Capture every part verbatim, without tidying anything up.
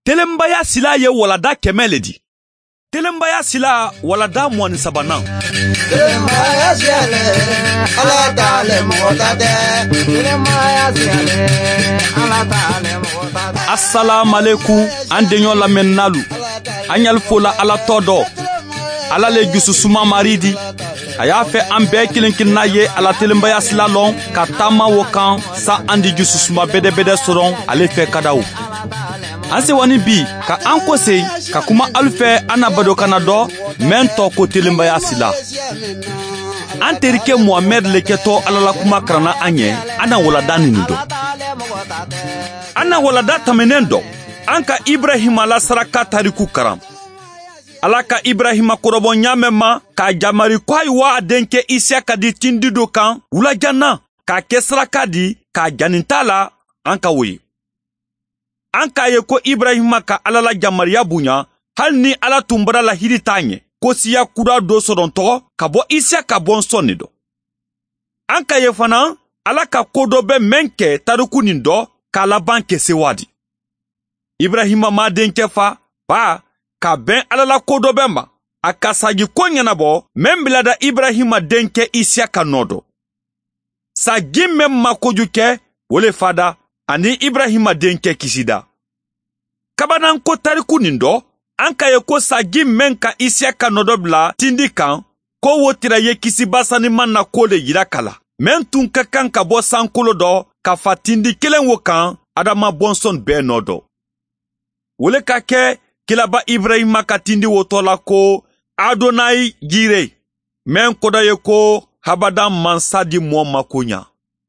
Telembaya sila ye walada kemeledi. Telembaya sila walada mwani sabanan. Telembaya sila ala tale mwotade. Telembaya sila ala tale mwotade. Assalamu alaikum andenyo la mennalu. Anyal fola ala todo. Ala le jusu suma maridi. Aya fe ambe kilinkin na ye ala telembaya sila long katama wokan sa andi jusu suma bede bede soron ale fe kadaou. Anse wani bi ka anko se ka kuma alfe anabado kanado mento ko telembaya sila. Anterike Muhammad leketo alala kuma krana anye ana walada nindo. Ana walada tamenendo anka Ibrahim ala saraka tariku karam. Alaka Ibrahim korobo nyamema ka jamari kwai wa denke Isiaka di tindido kan wula jana ka kesraka di ka janintala anka we. Anka ye ko Ibrahim ka alala jamariya bunya hal ni ala tumbara la hiritanye ko siya kura do soronto ka bo Isiaka bon sonido. Anka ye fana alaka kodobe menke taruku nindo ka laban kesewadi. Ibrahim ma denke fa ba ka ben alala kodobe ma akasagi konyana bo membilada Ibrahim denke Isiaka nodo. Sagi memma kojuke wole fada ani Ibrahim denke kisida. Kabanan ko tariku nindo anka ye ko sagi menka Isiaka nodo bla tindikan ko wotira ye kisi basani manna kole yirakala. Men tun ka kan ka bo sankolo do ka fatindi kelen wokan adama bonson be nodo. Wole ka ke kilaba Ibrahim ka tindi wotola ko Adonai gire. Men koda ye ko habadan mansadi mo makonya.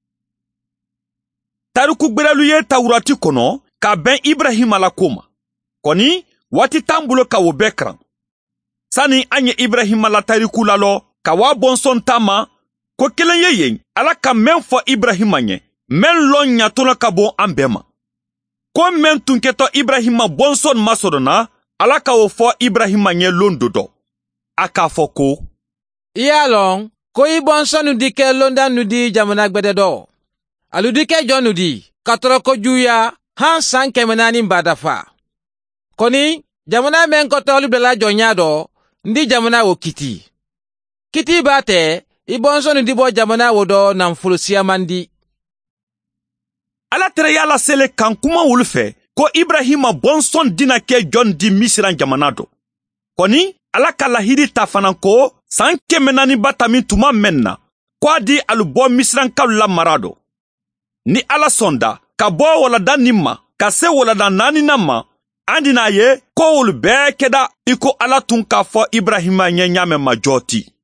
Tariku gberalu ye taurati kono ka ben Ibrahim ala koma. Koni wati tambulo ka wo bekran. Sani anye Ibrahim ala tariku lalo ka wa bonson tama ko kelen ye yen ala ka men fo Ibrahim anye men lon nyatola ka bon ambema. Ko men tunketo Ibrahim bonson masodona ala ka wo fo Ibrahim anye londodo. Aka foko Iyalong ko i bonson nudike londa nudi jamana gbededo. Aludike jon nudi katoroko juya han san kemenani mbadafa. Koni jamana men kotolu bela jonyado ndi jamana wo kiti. Kiti bate i bonson nudi bo jamana wo do nan fulusia mandi. Ala tere yala sele kan kuma wulfe ko Ibrahim bonson dina ke jon di misiran jamanado. Koni ala ka lahiri ta fanan ko san kemenani batami tuma menna kwa di alubo misiran kalula marado. Ni ala sonda ka bo walada nimma ka se walada nani nama andi na ye ko ulu bekeda iko ala tun ka fo Ibrahima nye nyame majoti.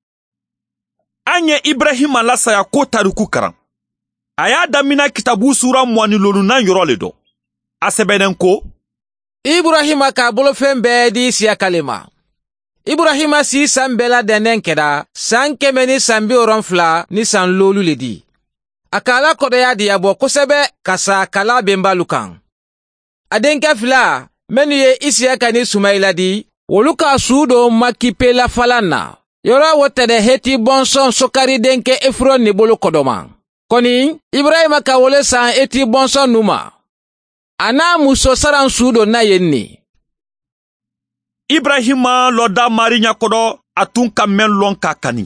Anye Ibrahima la saya ko tariku karam. Aya damina kitabu sura mwani lolu nan yorole do. Asebeden ko Ibrahima ka bolo fembe di siya kalima. Ibrahima si sambela denen keda san kemeni sambi oronfla ni san lolu ledi. Akala kodaya diabo kosebe kasa kala bembalukan. Adenka fila menu ye Isiaka ni Sumaila di woluka sudo makipela falana. Yora wotede heti bonson sokari denke Efron ni bolo kodoma. Koni Ibrahima ka wole san eti bonson numa. Ana muso saran sudo na yenni. Ibrahima loda marinya kodo atun ka men lon kakani.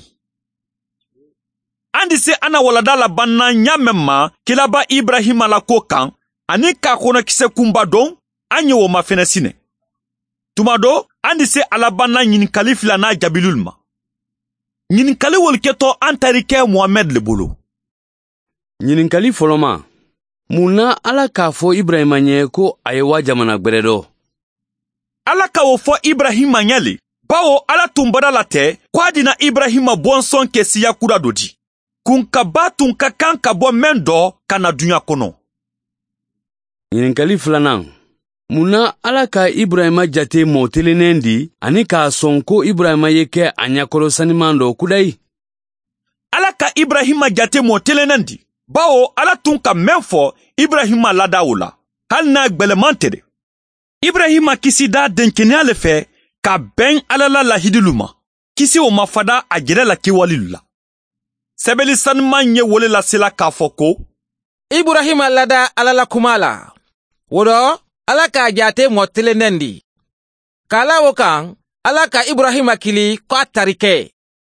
Andi se ana walada la banna nyamema kilaba Ibrahima la kokan ani ka kono kise kumba don anye wo mafenesine. Tumado andi se ala banna nyini kalifila na jabilulma. Nyini kali wolketo antarike Muhammad le bolo. Nyini kali foloma. Muna ala ka fo Ibrahima nye ko ayewa jamana gberedo. Ala ka wo fo Ibrahima nyali. Bawo ala tumbada la te kwa dina Ibrahima bonson kesi ya kura dodi. Kunka batun ka kan ka bo mendo kana dunya kono. Nyininkali flanan. Muna ala ka Ibrahima jate motelenendi ani ka sonko Ibrahima yeke anyakolo sanimando kudai. Ala ka Ibrahima jate motelenendi. Bawo ala tun ka menfo Ibrahima ladaula. Hal na gbelemantere. Ibrahima kisi da denkene alefe ka ben alala la hidiluma. Kisi o mafada ajire la kiwalilula. Sebeli sanman nye wole la sila ka foko. Ibrahima lada alala kumala. Wodo ala ka jate motile nendi. Kala wokan, ala ka Ibrahima kili ko atarike.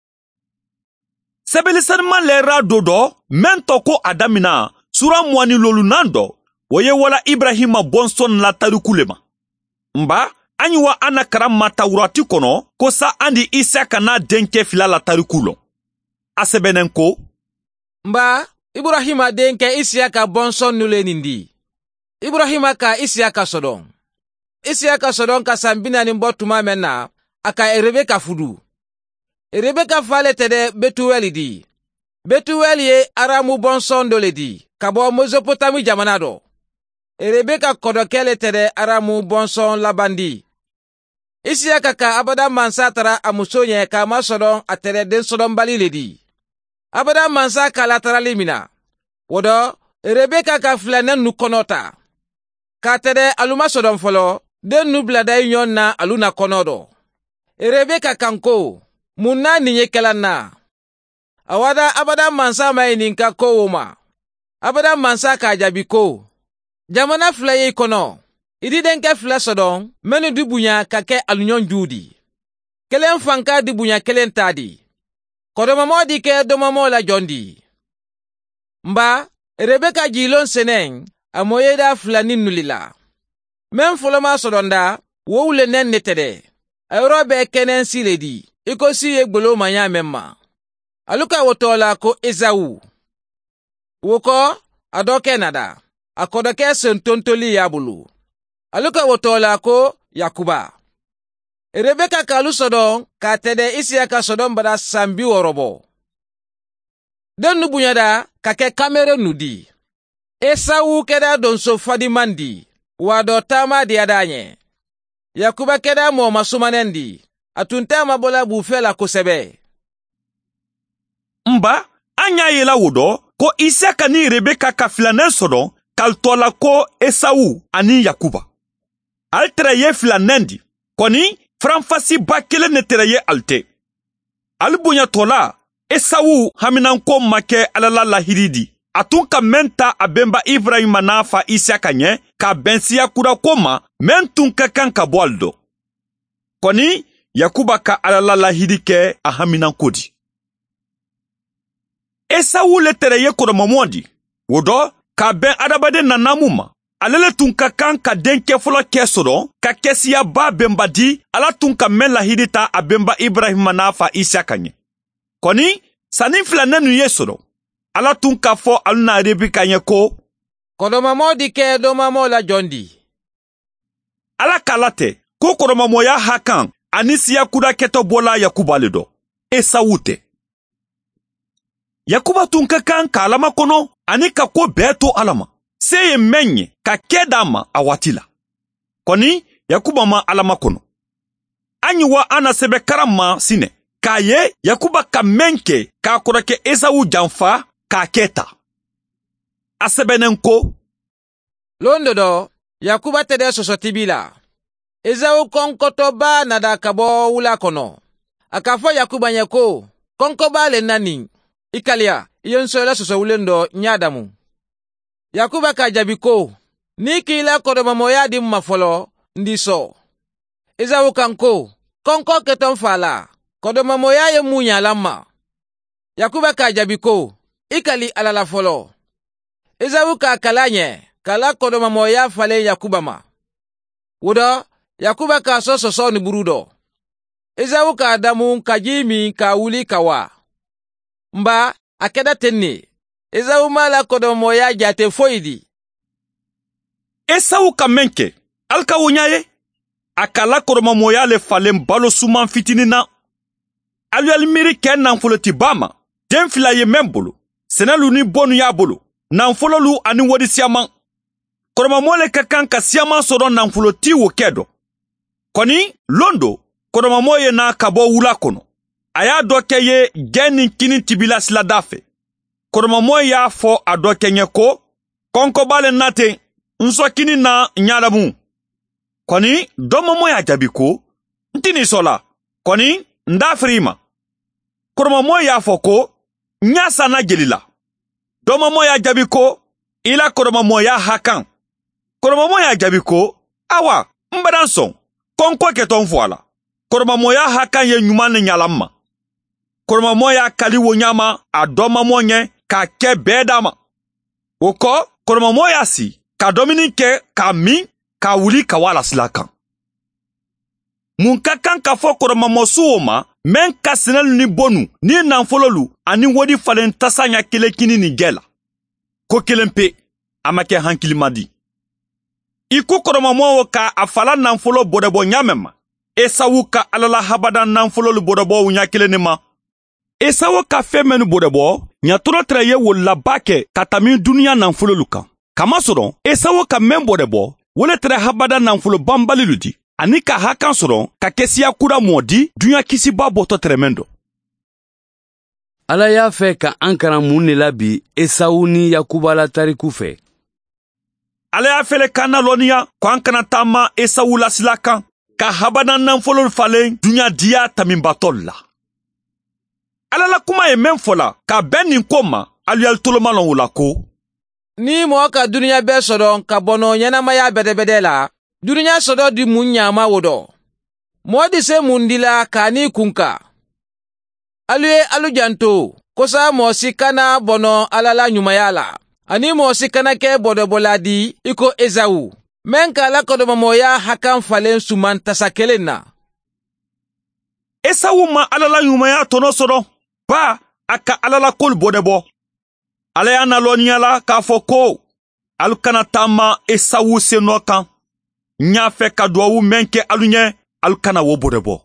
Sɛbɛlisanima lɛra do dɔ men tɔ ko a damina sura muwani lolunan dɔ o ye wala Ibrahima bɔnsɔn la tariku le ma. Nba an yi wa an na karama tawurati kɔnɔ ko sa an di Isaka n'a denkɛ fila la tariku lɔn. A sɛbɛnnen ko Nba Ibrahima denkɛ Isaka bɔnsɔn nule nindi. Ibrahima ka Isaka sɔdɔn. Isaka sɔdɔn ka san bi naani bɔ tuma mɛn na a ka Rebeka fudu. Rebeka fale tɛdɛ Betuweli di. Betuweli ye Aramu bɔnsɔn dɔ le di ka bɔ Mesopotami jamana dɔ. Rebeka kɔdɔkɛ le tɛdɛ Aramu bɔnsɔn Laban di. Isaka ka abada mansa tara a muso ɲɛ k'a ma sɔdɔn a tɛdɛ den sɔdɔnbali le di. Abada mansa ka latarali mina. Wodɔ Rebeka ka filanɛ nu kɔnɔ ta. K'a tɛdɛ alu ma sɔdɔn fɔlɔ den nu bilada i ɲɔn na alu na kɔnɔ dɔ. Rebeka kan ko mun na nin ye kɛla na. Awada abada mansa ma ye nin ka ko wo ma. Abada mansa k'a jaabi ko jamana fila ye i kɔnɔ. I di denkɛ fila sɔdɔn minnu di bonya ka kɛ alu ɲɔn ju di. Kelen fanka di bonya kelen ta di. Kɔdɔmamɔ di kɛ dɔmamɔ la jɔn di. Nba Rebeka jilon senen a moyeda fila ni nulila. Men fɔlɔma sɔdɔnda wo wule nen ne tɛdɛ. A yɔrɔ bɛ kɛnɛn si le di. Iko si ye gbolo manya memma. Aluka wotola ko Esawu. Woko adoke nada. Akodoke sentontoli ya bulu. Aluka wotola ko Yakuba. Rebeka kalu sodon ka tede Isaka sodon bada sambi worobo. Den nubunyada kake kamere nudi. Esawu keda donso fadimandi. Wado tama diadanye. Yakuba keda mo masumanendi. Atunta mabola bufela kosebe. Mba, anya yela wodo ko Isaka ni Rebeka ka filanen sodon kaltola ko Esawu ani Yakuba. Altere ye filanendi, koni franfasi ba kele netere ye alte. Albunya tola, Esawu haminanko make alala lahiridi. Atun ka menta abemba Ibrahima na fa Isaka nye ka bensiya kura koma mentun ka kan ka boaldo. Koni Yakuba ka alala lahidi ke ahaminan kodi. Esawu letere ye kodomamondi. Wodo, ka ben adabade nanamuma. Alele tun ka kan ka denke folo kesodon, ka kesiya ba bemba di, ala tun ka men lahidi ta abemba Ibrahima na fa Isaka nye. Koni, sanin filanenu ye sodon. Ala tun ka fo aluna Rebeka nye ko, Kodomamo di ke domamo la jondi. Ala kalate, ko kodomamo ya hakan, anisiya kuda keto bola Yakuba ledo. Esawu te. Yakuba tun ka kan ka alama kono, ani ka ko beto alama. Seye menye ka kedama awatila. Koni, Yakuba ma alama kono. Anyi wa ana sebe karama sine. Ka ye, Yakuba ka menke ka korake Esawu janfa ka keta. Asebenenko. Londo do, Yakuba tede sosotibila. Esawu konkoto ba nada kabo wula kono. Akafo Yakuba nyeko, konko ba le nani. Ikalia, iyon sola soso wulendo nyadamu. Yakuba ka jabiko, niki ila kodomamo ya di mafolo, ndiso. Esawu kanko, konko keton fala, kodomamo ya ye munya lama. Yakuba ka jabiko, ikali alala folo. Esawu ka kalanye, kala kodomamo ya fale Yakuba ma. Wudo, Yakuba ka so soso ni burudo. Esawu ka adamu kajimi ka wuli kawa. Mba, akeda tenne. Esawu mala kodomo ya jate foidi. Esawu ka menke, alka wonyaye. Akala kodomo moya le falem balo suman fitini na. Alu almiri ken nanfolo tibama. Den fila ye membolo. Senalu ni bonu ya bolo. Nanfolo lu ani wodi siaman. Kodomo mole kakan ka siaman soron nanfolo ti wo kedo. Koni, londo, kodomo moye na kabo wula kono. Aya doke ye geni kini tibila sila dafe. Kodomo ya fo a doke nye ko, konko bale nate, nso kini na nyadamu. Koni, domo ya jabiko, ntini sola, koni, ndafrima. Kodomo ya fo ko, nyasa na gelila. Domo ya jabiko, ila kodomo ya hakan. Kodomo ya jabiko, awa n badan sɔn kɔnkɔ kɛtɔn fɔ a la kɔrɔmamɔya hakan ye ɲuman ni ɲalam ma kɔrɔmamɔ y'a kali wo ɲama a dɔmamɔ ɲɛ k'a kɛ bɛɛ d'a ma o kɔ kɔrɔmamɔ y'a si ka dɔmini kɛ k'a min k'a wuli ka wala sila kan mun ka kan ka fɔ kɔrɔmamɔsu o ma men ka sinɛlu ni bonu ni nanfololu ani wodi falen tasa ɲa kelen kini ni gɛla ko kelen pe a ma kɛ hankilimadi i ko kɔrɔmamɔ ka a fala nanfolo bɔdɛbɔ ɲamɛ ma Esawu ka alala habada nanfololu bɔdɛbɔ ɲa kelen ni ma Esawu ka fɛn mɛnu bɔdɛbɔ ɲatɔrɔ tɛrɛ ye wololaba kɛ ka tami duniya nanfololu kan kamasɔrɔ Esawu ka mɛn bɔdɛbɔ wole tɛrɛ habada nanfolo banbalilu di ani ka hakan sɔrɔ ka kɛsiya kura mɔ di dunya kisiba bɔtɔ tɛrɛmɛn dɔ Ala y'a fɛ ka an karan mun de la bi Esawu ni Yakuba la tariku fɛ Ala y'a fɛlɛ kana lɔniya ko an kana taama Esawu lasila kan ka habada nanfololu falen dunya diya taminbatɔl la Ala la kuma ye men fɔla ka bɛn nin ko ma aluyal tolomalɔn o la ko ni mɔgɔ ka duniya bɛɛ sɔrɔ ka bɔnɔ ɲɛnamaya bɛdɛbɛdɛ la duniya sɔrɔ di mun ɲama wo dɔ mɔgɔ di se mun di la k'a ni kunka alu ye alu janto kosa mɔgɔ si kana bɔnɔ Ala la ɲumaya la ani mɔgɔ si kana kɛ bɔdɔbɔla di i ko Esawu men ka Ala kɔdɔmamɔya hakan falen suman tasa kelen na Esawu ma Ala la ɲumaya tɔnɔ sɔrɔ ba a ka Ala la kolu bɔdɛbɔ Ala y'a na lɔniya la k'a fɔ ko alu kana taama Esawu senɔ kan n y'a fɛ ka duwawu men kɛ alu ɲɛ alu kana wo bɔdɛbɔ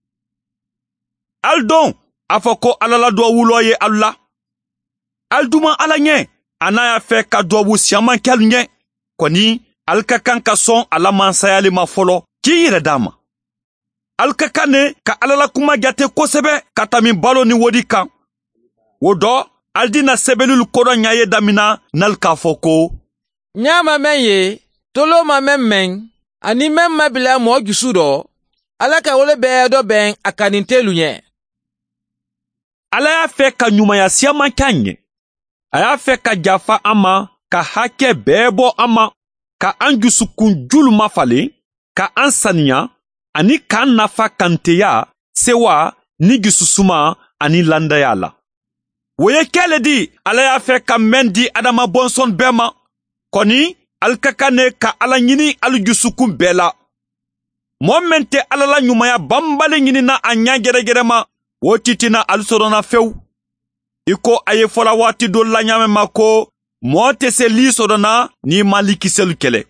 alu dɔn a fɔ ko Ala la duwawu lɔ ye alu la alu duman Ala ɲɛ a n'a y'a fɛ ka duwawu siyaman kɛ alu ɲɛ kɔni alu ka kan ka sɔn a la mansayali ma fɔlɔ k'i yɛrɛ d'a ma alu ka kan ne ka Ala la kuma jate kosɛbɛ ka tami balo ni wodi kan o dɔ alu dina sɛbɛnnilu kodɔn ɲa ye damina n'alu k'a fɔ ko ɲa ma mɛn ye tolo ma mɛn mɛn ani mɛn ma bila mɔgɔ jusu dɔ Ala ka wole bɛɛ dɔ bɛn a ka nin telu ɲɛ Ala y'a fɛ ka ɲumanya siyaman kɛ an ɲɛ a y'a fɛ ka jafa an ma ka hakɛ bɛɛ bɔ an ma ka an jusukun julu mafalen ka an saniya ani k'an nafa kanteya sewa ni jususuma ani landaya la o ye kɛle di Ala y'a fɛ ka mɛn di adama bɔnsɔn bɛɛ ma kɔni alu ka kan ne ka Ala ɲini alu jusukun bɛɛ la mɔgɔ min tɛ Ala la ɲumanya banbali ɲinina a ɲa gɛrɛgɛrɛ ma o titina alu sɔrɔna fewu i ko a ye fɔla waati dɔ la ɲamɛ ma ko mɔgɔ tɛ se li sɔrɔna n'i ma likisɛlu kɛlɛ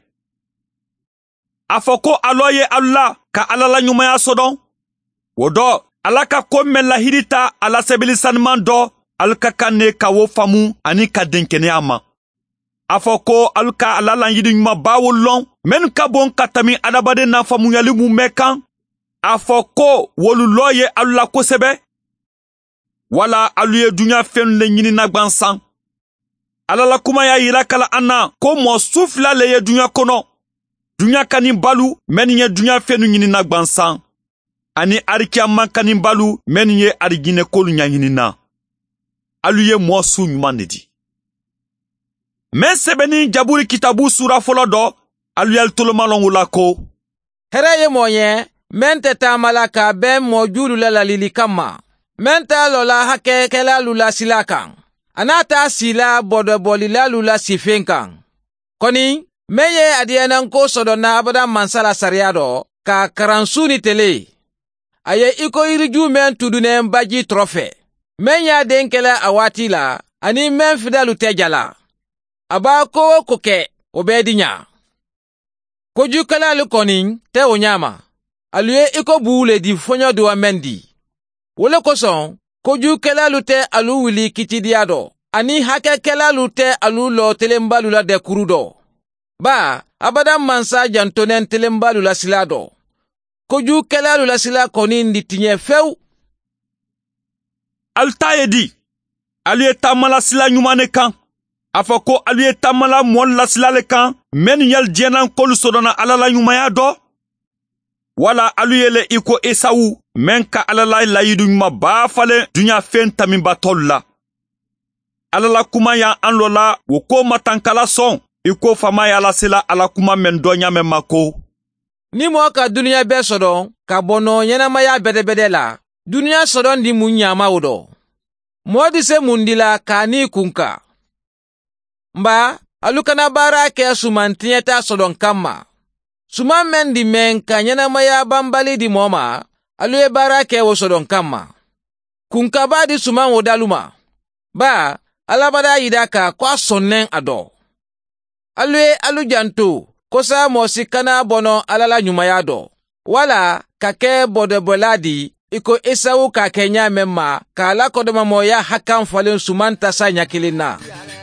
a fɔ ko alɔ ye alu la ka Ala la ɲumanya sɔdɔn o dɔ Ala ka ko mɛn lahiri ta a la sɛbɛli saniman dɔ alu ka kan ne ka wo faamu ani ka denkɛnɛya ma a fɔ ko alu ka Ala la yiriɲuman bawo lɔn minnu ka bon ka tɛmi adamaden na faamuyali mun bɛ kan a fɔ ko wolu lɔ ye alu la kosɛbɛ wala alu ye dunya fɛnw le ɲinina gwansan Ala la kuma y'a yira kala an na ko mɔgɔ su fila le ye dunya kɔnɔ dunya kani balu minnu ye dunya fɛnw ɲinina gwansan ani arikiyama kani balu minnu ye arijinɛkolu ɲaɲinina alu ye mɔgɔ su ɲuman de di men sɛbɛnni jaburi kitabu sura fɔlɔ dɔ alu yali tolomalɔn o la ko hɛrɛ ye mɔgɔ ye men tɛ taama la ka bɛn mɔgɔ juulu la lalili kama men t'a lɔla hakɛkɛlalu la sila kan a n'a t'a sila bɔdɔbɔlilalu la sifen kan kɔni men ye adiyananko sɔdɔna abada mansa la sariya dɔ ka karansu ni tele a ye i ko yiriju men tudunɛn baji tɔrɔ fɛ men y'a den kɛla a waati la ani men fidalu tɛ jala a b'a ko o ko kɛ o bɛɛ di ɲa kojukɛlalu kɔni tɛ o ɲama alu ye i ko buu le di fɔɲɔ duwa men di wole kosɔn kojukɛlalu tɛ alu wuli kitidiya dɔ ani hakɛkɛlalu tɛ alu lɔ telenbalu la dɛkuru dɔ ba abada mansa jantonen telenbalu la sila dɔ kojukɛlalu la sila kɔni di tiɲɛ fewu alu t'a ye di alu ye taamala sila ɲuman ne kan a fɔ ko alu ye taamala mɔɔ lasila le kan minnu yali diɲɛnankolu sɔrɔna Ala la ɲumanya dɔ wala alu yele i ko Esawu men ka Ala la layidu ɲuman baa falen dunya fɛn taminbatɔlu la Ala la kuma y'an lɔ la o ko matankala sɔn i ko fama y'a lasela Ala kuma men dɔ ɲamɛ ma ko ni mo ka duniya bɛɛ sɔrɔ ka bɔnɔ ɲɛnamaya bɛdɛbɛdɛ la, duniya sɔrɔ di mun ɲamaw dɔ. Mɔɔ di se mun di la k'a ni kunka. Mba, alu kana baara kɛ sumantiɲɛta sɔrɔ kama. Suman men di men ka ɲɛnamaya banbali di mɔɔ ma, alu ye baara kɛ o sɔrɔ kama. Kunkaba di suman o dalu ma. Ba, alabada yida ka ko a sɔnnen a dɔ. Alu ye alu janto, kosa mɔsi kana bɔnɔ alala ɲumaya dɔ. Wala ka kɛ bɔdɛbɔla di, iko Esawu ka kɛ ɲamɛ ma, ka ala kɔdɔmamɔya hakan falen suman tasa ɲakilin na.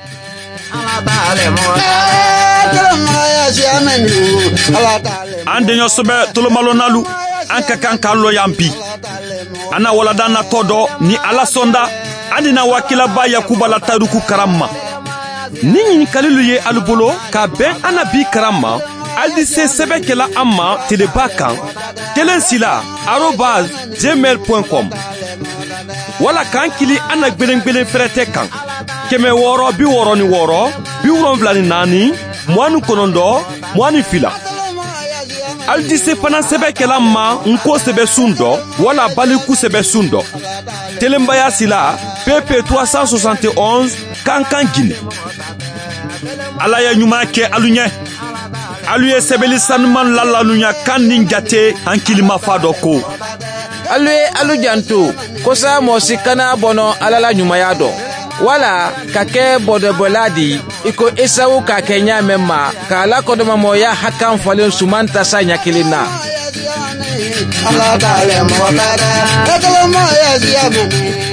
An deɲɔ sɛbɛ tolomalonalu an ka kan k'an lɔ yan bi. An na walada natɔ dɔ ni ala sɔnda an dina wakilaba Yakuba la taruku karam ma. Ni ɲininkalilu ye alu bolo ka bɛn an na bi karam ma, al di se sɛbɛ kɛla an ma teleba kan kelen sila arobase gmail point com wala k'an kili an na gwelen gwelen fɛrɛtɛ kan kɛmɛ wɔɔrɔ bi wɔɔrɔ ni wɔɔrɔ bi wolonwula ni naani mugan ni kɔnɔntɔn mugan ni fila. Al di se fana sɛbɛ kɛla ma nko sɛbɛ sun dɔ wala baliku sɛbɛ sun dɔ telenbaya sila P P trois cent soixante et onze Kankan Guinée. Ala ye ɲuman kɛ alu ɲɛ. Alu ye sɛbɛli sanuman lalanuya kan ni jate an kilimafa dɔ ko. Alu ye alu janto, kosa mɔsi kana bɔnɔ alala ɲumaya dɔ. Wala ka kɛ bɔdɛbɔla di, iko Esawu ka kɛ ɲamɛ ma, ka ala kɔdɔmamɔya hakan falen suman tasa ɲakilin na. Allah ta'ala mɔgɔ